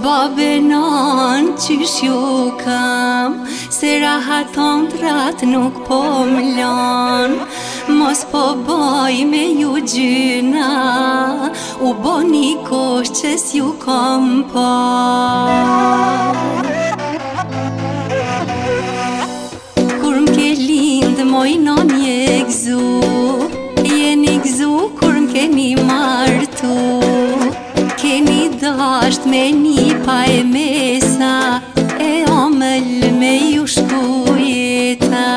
babe non qysh ju kam, se rahaton t'rat nuk po m'lan. Mos po boj me ju gjyna, u bo një kosh që s'ju kom pa. Kur m'ke lind moj non je gzu, jeni gzu kur m'keni martu. Keni dasht me një pa e mesa, e omëll me ju shku jeta.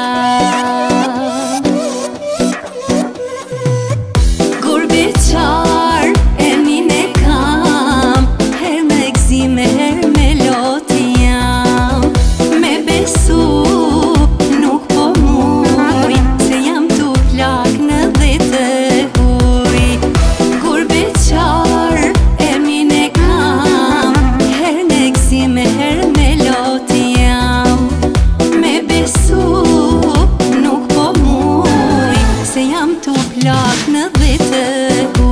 Kur beqar e mine kam, her me gzim her me lot jam. Me besu nuk po muj, se jam tu plak në dhe të huj. Kur beqar e mine kam, her me gzim her me lot jam. Me besu nuk po muj, se jam tu plak në dhe të huj.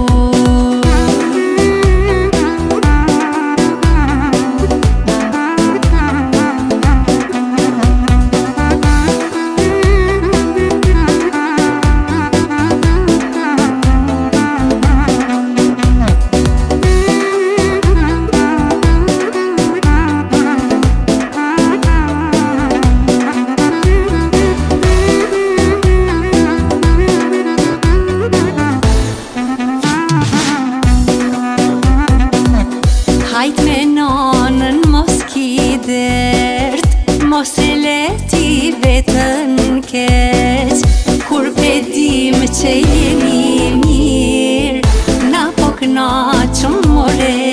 Hajt me nanën mos ki dert, mos e leti vetën keq. Kur pedim që jeni mirë, na po knaqëm more